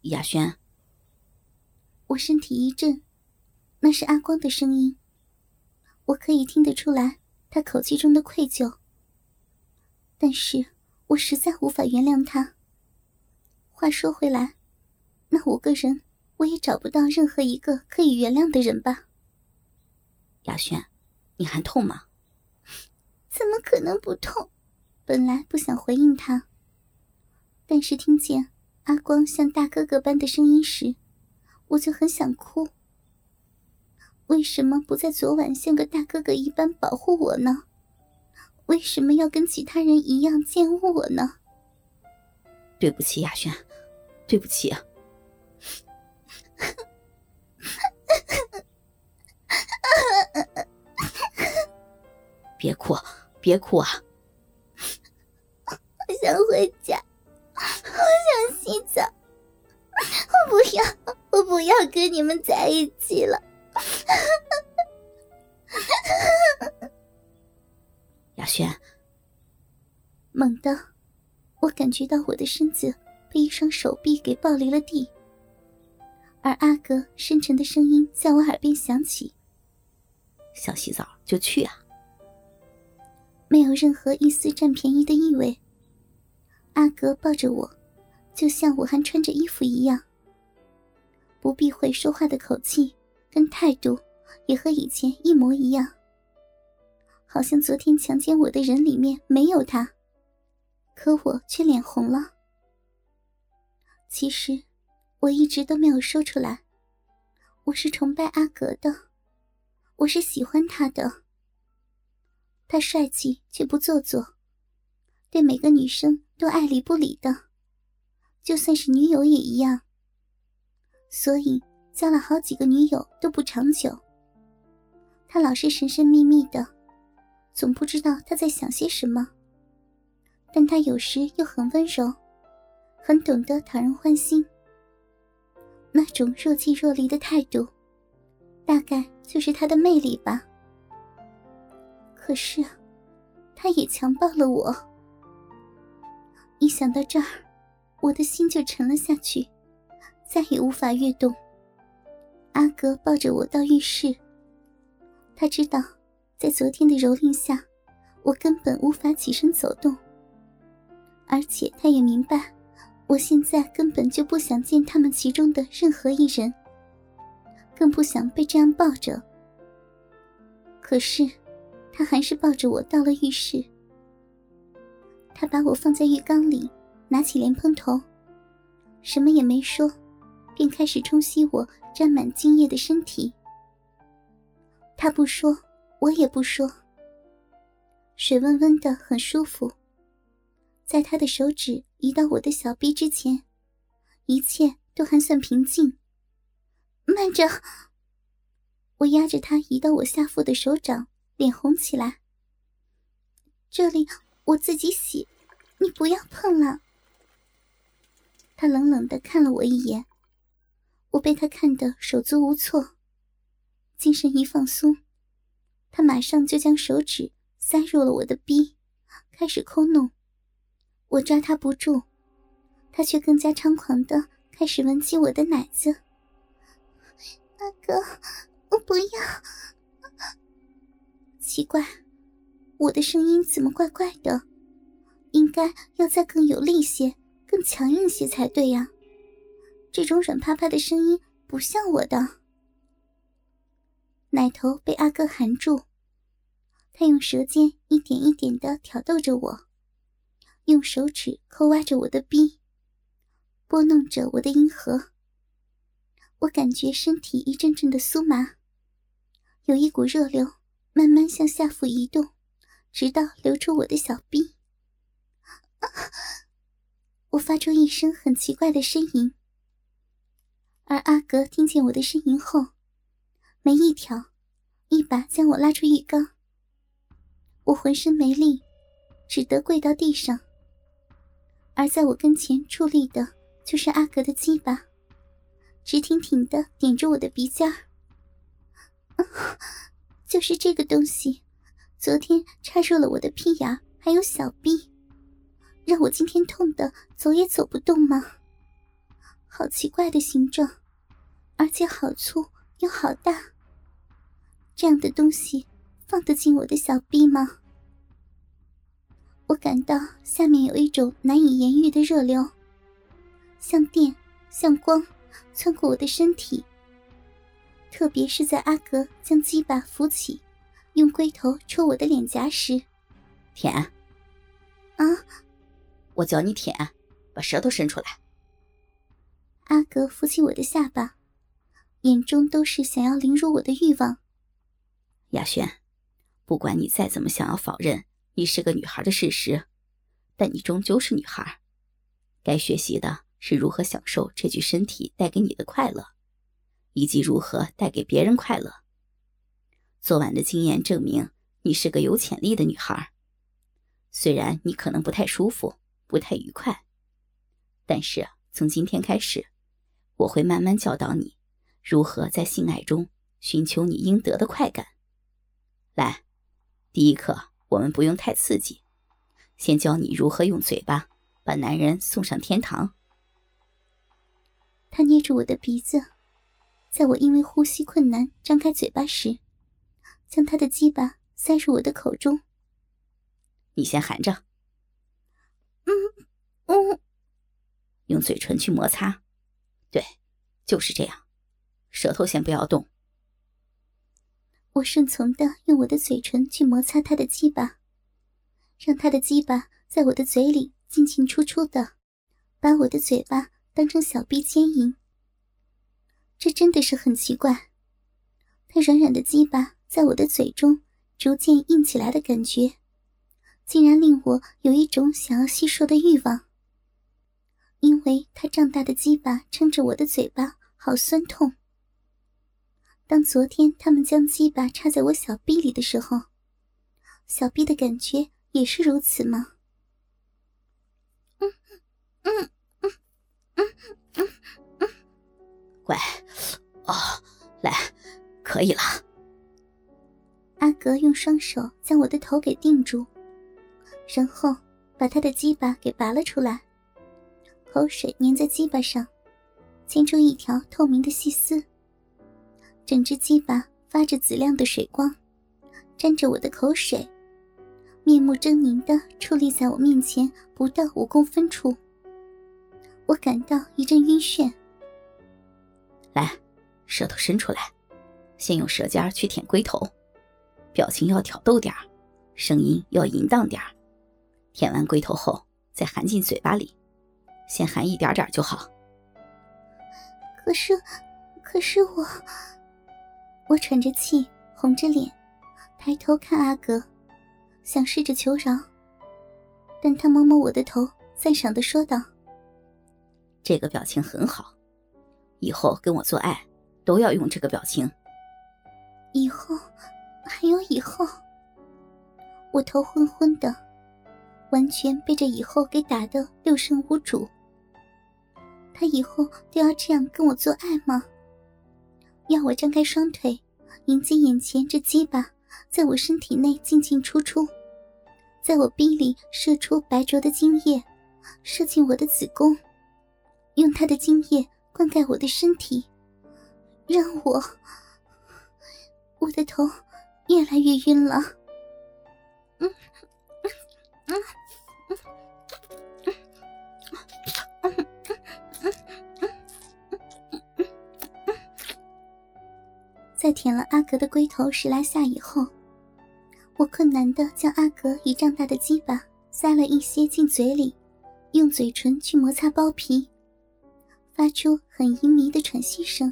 雅轩。 我身体一震，那是阿光的声音，我可以听得出来他口气中的愧疚，但是我实在无法原谅他。话说回来，那5个人我也找不到任何一个可以原谅的人吧。 雅轩，你还痛吗？ 怎么可能不痛？本来不想回应他，但是听见阿光像大哥哥般的声音时，我就很想哭。为什么不在昨晚像个大哥哥一般保护我呢？为什么要跟其他人一样厌恶我呢？ 对不起雅轩，对不起啊。别哭，别哭啊。 我想回家，我想洗澡，我不要跟你们在一起了。 雅轩， 猛地我感觉到我的身子被一双手臂给抱离了地，而阿哥深沉的声音在我耳边响起： 想洗澡就去啊。 没有任何一丝占便宜的意味。阿哥抱着我，就像我还穿着衣服一样，不避讳说话的口气跟态度也和以前一模一样，好像昨天强奸我的人里面没有他，可我却脸红了。其实我一直都没有说出来，我是崇拜阿格的，我是喜欢他的。他帅气却不做作，对每个女生都爱理不理的，就算是女友也一样，所以交了好几个女友都不长久。他老是神神秘秘的，总不知道他在想些什么，但他有时又很温柔，很懂得讨人欢心。那种若即若离的态度，大概就是他的魅力吧。可是他也强暴了我。一想到这儿，我的心就沉了下去，再也无法跃动。阿格抱着我到浴室，他知道在昨天的蹂躏下，我根本无法起身走动，而且他也明白我现在根本就不想见他们其中的任何一人，更不想被这样抱着。可是他还是抱着我到了浴室。他把我放在浴缸里，拿起莲蓬头，什么也没说，便开始冲洗我沾满精液的身体。他不说，我也不说，水温温的很舒服。在他的手指移到我的小臂之前，一切都还算平静。慢着！我压着他移到我下腹的手掌，脸红起来。这里我自己洗，你不要碰了。他冷冷地看了我一眼，我被他看得手足无措，精神一放松，他马上就将手指塞入了我的逼，开始抠弄。我抓他不住，他却更加猖狂地开始闻起我的奶子。阿哥，我不要。奇怪，我的声音怎么怪怪的？应该要再更有力些，更强硬些才对呀。这种软趴趴的声音不像我的。奶头被阿哥含住，他用舌尖一点一点地挑逗着我，用手指抠挖着我的逼，拨弄着我的阴核。我感觉身体一阵阵的酥麻，有一股热流慢慢向下腹移动，直到流出我的小臂。我发出一声很奇怪的呻吟，而阿格听见我的呻吟后，没一挑，一把将我拉出浴缸。我浑身没力，只得跪到地上，而在我跟前矗立的就是阿格的鸡巴，直挺挺地点着我的鼻尖儿。就是这个东西，昨天插入了我的屁眼还有小臂，让我今天痛得走也走不动吗？ 好奇怪的形状，而且好粗又好大。这样的东西放得进我的小臂吗？我感到下面有一种难以言喻的热流，像电像光穿过我的身体。特别是在阿格将鸡巴扶起，用龟头戳我的脸颊时。 舔啊！ 我叫你舔，把舌头伸出来。 阿格扶起我的下巴，眼中都是想要凌辱我的欲望。 雅轩，不管你再怎么想要否认你是个女孩的事实，但你终究是女孩，该学习的是如何享受这具身体带给你的快乐，以及如何带给别人快乐。昨晚的经验证明你是个有潜力的女孩，虽然你可能不太舒服，不太愉快，但是从今天开始，我会慢慢教导你如何在性爱中寻求你应得的快感。来，第一课我们不用太刺激，先教你如何用嘴巴把男人送上天堂。 他捏住我的鼻子，在我因为呼吸困难张开嘴巴时，将他的鸡巴塞入我的口中。 你先含着。用嘴唇去摩擦。对，就是这样，舌头先不要动。 我顺从地用我的嘴唇去摩擦他的鸡巴，让他的鸡巴在我的嘴里进进出出的，把我的嘴巴当成小臂牵引。这真的是很奇怪，他软软的鸡巴在我的嘴中逐渐硬起来的感觉，竟然令我有一种想要吸收的欲望。因为他胀大的鸡巴撑着我的嘴巴，好酸痛。当昨天他们将鸡巴插在我小臂里的时候，小臂的感觉也是如此吗？ 乖，哦，来，可以了。 阿格用双手将我的头给定住，然后把他的鸡巴给拔了出来，口水粘在鸡巴上，牵出一条透明的细丝。整只鸡巴发着紫亮的水光，沾着我的口水，面目狰狞地矗立在我面前不到5公分处。我感到一阵晕眩。 来，舌头伸出来，先用舌尖去舔龟头，表情要挑逗点，声音要淫荡点。舔完龟头后再含进嘴巴里，先含一点点就好。 可是我喘着气，红着脸，抬头看阿格，想试着求饶，但他摸摸我的头，赞赏地说道： 这个表情很好，以后跟我做爱都要用这个表情。 以后？还有以后？我头昏昏的，完全被这以后给打得六神无主。他以后都要这样跟我做爱吗？要我张开双腿，迎接眼前这鸡巴在我身体内进进出出，在我逼里射出白灼的精液，射进我的子宫，用他的精液灌溉我的身体，让我的头越来越晕了。在舔了阿格的龟头10来下以后，我困难地将阿格已胀大的鸡巴塞了一些进嘴里，用嘴唇去摩擦包皮，发出很淫靡的喘息声。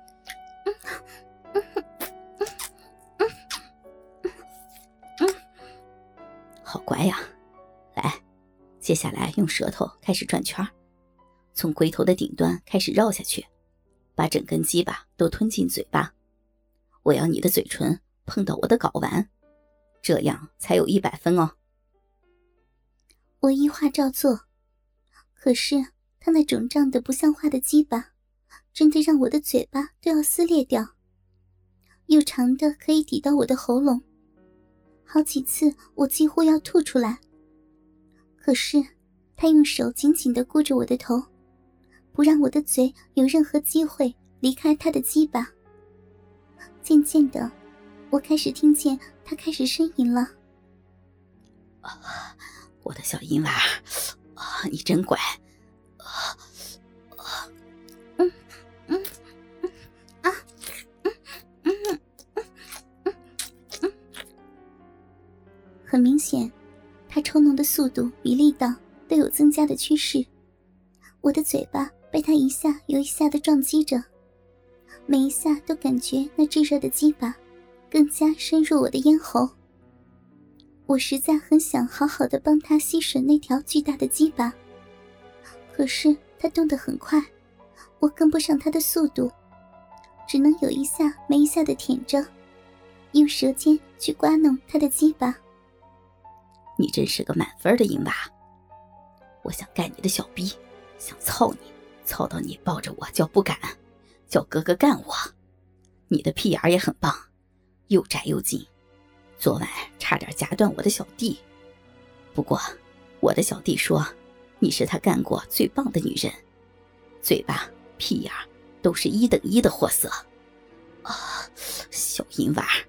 好乖呀，来，接下来用舌头开始转圈，从龟头的顶端开始绕下去，把整根鸡巴都吞进嘴巴。我要你的嘴唇碰到我的睾丸，这样才有100分哦。 我依话照做，可是他那肿胀的不像话的鸡巴，真的让我的嘴巴都要撕裂掉，又长的可以抵到我的喉咙，好几次我几乎要吐出来。可是他用手紧紧地箍着我的头， 不让我的嘴有任何机会离开他的鸡巴。渐渐的，我开始听见他开始呻吟了。 我的小银娃，你真乖。 很明显，他抽弄的速度与力道都有增加的趋势。我的嘴巴被他一下又一下的撞击着，每一下都感觉那炙热的鸡巴更加深入我的咽喉。我实在很想好好的帮他吸吮那条巨大的鸡巴，可是他动得很快，我跟不上他的速度，只能有一下没一下的舔着，用舌尖去刮弄他的鸡巴。 你真是个满分的银娃，我想干你的小逼，想操你，操到你抱着我叫不敢，叫哥哥干我。你的屁眼也很棒，又窄又紧，昨晚差点夹断我的小弟。不过我的小弟说，你是他干过最棒的女人，嘴巴屁眼都是1等1的货色。小银娃，